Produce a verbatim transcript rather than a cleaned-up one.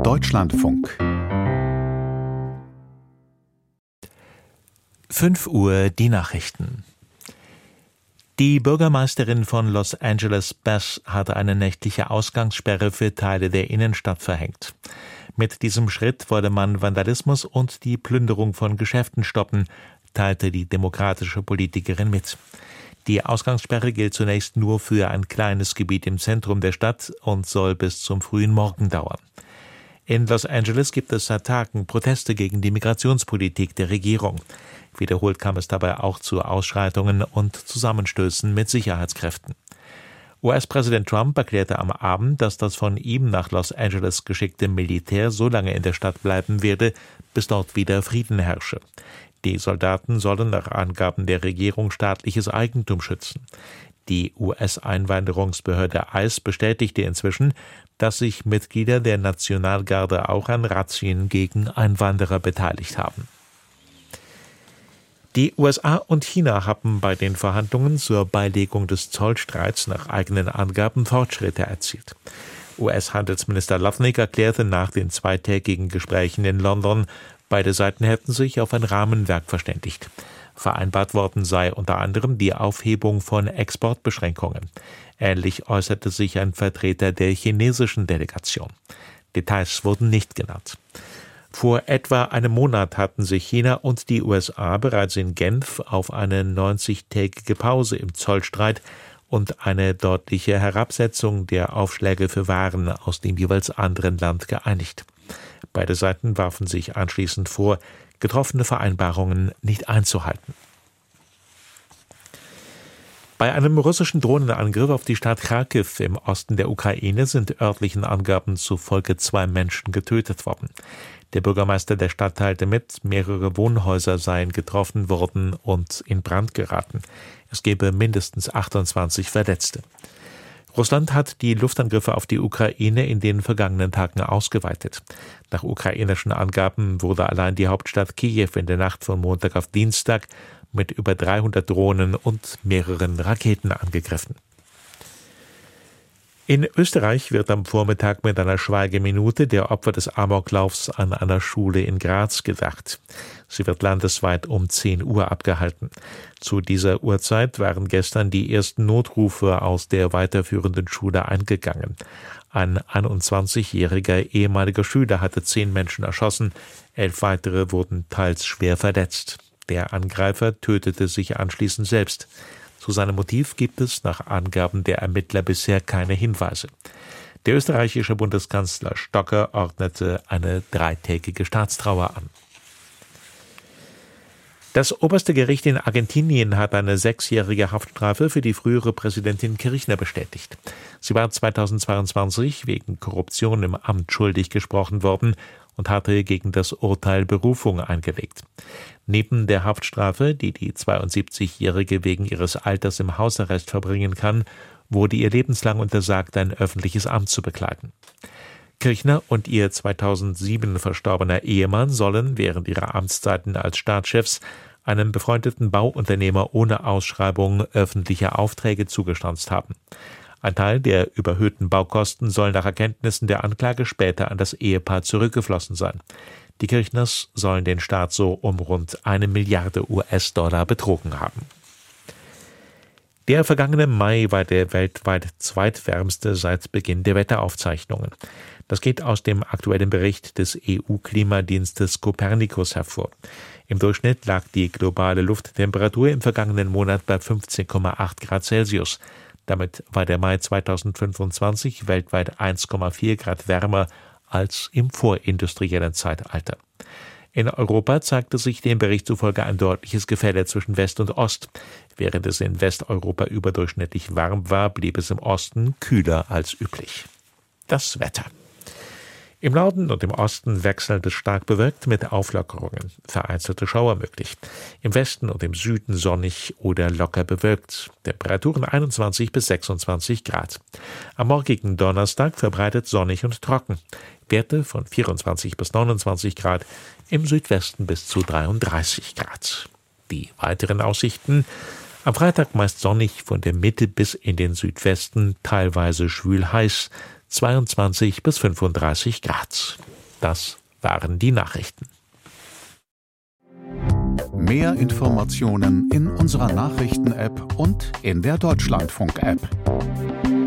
Deutschlandfunk. fünf Uhr die Nachrichten. Die Bürgermeisterin von Los Angeles, Beth, hatte eine nächtliche Ausgangssperre für Teile der Innenstadt verhängt. Mit diesem Schritt wolle man Vandalismus und die Plünderung von Geschäften stoppen, teilte die demokratische Politikerin mit. Die Ausgangssperre gilt zunächst nur für ein kleines Gebiet im Zentrum der Stadt und soll bis zum frühen Morgen dauern. In Los Angeles gibt es seit Tagen Proteste gegen die Migrationspolitik der Regierung. Wiederholt kam es dabei auch zu Ausschreitungen und Zusammenstößen mit Sicherheitskräften. U S-Präsident Trump erklärte am Abend, dass das von ihm nach Los Angeles geschickte Militär so lange in der Stadt bleiben werde, bis dort wieder Frieden herrsche. Die Soldaten sollen nach Angaben der Regierung staatliches Eigentum schützen. Die U S-Einwanderungsbehörde ICE bestätigte inzwischen, dass sich Mitglieder der Nationalgarde auch an Razzien gegen Einwanderer beteiligt haben. Die U S A und China haben bei den Verhandlungen zur Beilegung des Zollstreits nach eigenen Angaben Fortschritte erzielt. U S-Handelsminister Lutnick erklärte nach den zweitägigen Gesprächen in London, beide Seiten hätten sich auf ein Rahmenwerk verständigt. Vereinbart worden sei unter anderem die Aufhebung von Exportbeschränkungen. Ähnlich äußerte sich ein Vertreter der chinesischen Delegation. Details wurden nicht genannt. Vor etwa einem Monat hatten sich China und die U S A bereits in Genf auf eine neunzigtägige Pause im Zollstreit und eine deutliche Herabsetzung der Aufschläge für Waren aus dem jeweils anderen Land geeinigt. Beide Seiten warfen sich anschließend vor, getroffene Vereinbarungen nicht einzuhalten. Bei einem russischen Drohnenangriff auf die Stadt Charkiw im Osten der Ukraine sind örtlichen Angaben zufolge zwei Menschen getötet worden. Der Bürgermeister der Stadt teilte mit, mehrere Wohnhäuser seien getroffen worden und in Brand geraten. Es gebe mindestens achtundzwanzig Verletzte. Russland hat die Luftangriffe auf die Ukraine in den vergangenen Tagen ausgeweitet. Nach ukrainischen Angaben wurde allein die Hauptstadt Kiew in der Nacht von Montag auf Dienstag mit über dreihundert Drohnen und mehreren Raketen angegriffen. In Österreich wird am Vormittag mit einer Schweigeminute der Opfer des Amoklaufs an einer Schule in Graz gedacht. Sie wird landesweit um zehn Uhr abgehalten. Zu dieser Uhrzeit waren gestern die ersten Notrufe aus der weiterführenden Schule eingegangen. Ein einundzwanzigjähriger ehemaliger Schüler hatte zehn Menschen erschossen, elf weitere wurden teils schwer verletzt. Der Angreifer tötete sich anschließend selbst. Zu seinem Motiv gibt es nach Angaben der Ermittler bisher keine Hinweise. Der österreichische Bundeskanzler Stocker ordnete eine dreitägige Staatstrauer an. Das oberste Gericht in Argentinien hat eine sechsjährige Haftstrafe für die frühere Präsidentin Kirchner bestätigt. Sie war zweitausendzweiundzwanzig wegen Korruption im Amt schuldig gesprochen worden und hatte gegen das Urteil Berufung eingelegt. Neben der Haftstrafe, die die zweiundsiebzigjährige wegen ihres Alters im Hausarrest verbringen kann, wurde ihr lebenslang untersagt, ein öffentliches Amt zu bekleiden. Kirchner und ihr zweitausendsieben verstorbener Ehemann sollen während ihrer Amtszeiten als Staatschefs einem befreundeten Bauunternehmer ohne Ausschreibung öffentliche Aufträge zugestanzt haben. Ein Teil der überhöhten Baukosten soll nach Erkenntnissen der Anklage später an das Ehepaar zurückgeflossen sein. Die Kirchners sollen den Staat so um rund eine Milliarde U S-Dollar betrogen haben. Der vergangene Mai war der weltweit zweitwärmste seit Beginn der Wetteraufzeichnungen. Das geht aus dem aktuellen Bericht des E U-Klimadienstes Copernicus hervor. Im Durchschnitt lag die globale Lufttemperatur im vergangenen Monat bei fünfzehn Komma acht Grad Celsius. Damit war der Mai zweitausendfünfundzwanzig weltweit eins Komma vier Grad wärmer als im vorindustriellen Zeitalter. In Europa zeigte sich dem Bericht zufolge ein deutliches Gefälle zwischen West und Ost. Während es in Westeuropa überdurchschnittlich warm war, blieb es im Osten kühler als üblich. Das Wetter. Im Norden und im Osten wechselnd es stark bewölkt mit Auflockerungen, vereinzelte Schauer möglich. Im Westen und im Süden sonnig oder locker bewölkt. Temperaturen einundzwanzig bis sechsundzwanzig Grad. Am morgigen Donnerstag verbreitet sonnig und trocken. Werte von vierundzwanzig bis neunundzwanzig Grad, im Südwesten bis zu dreiunddreißig Grad. Die weiteren Aussichten: am Freitag meist sonnig, von der Mitte bis in den Südwesten, teilweise schwül heiß, zweiundzwanzig bis fünfunddreißig Grad. Das waren die Nachrichten. Mehr Informationen in unserer Nachrichten-App und in der Deutschlandfunk-App.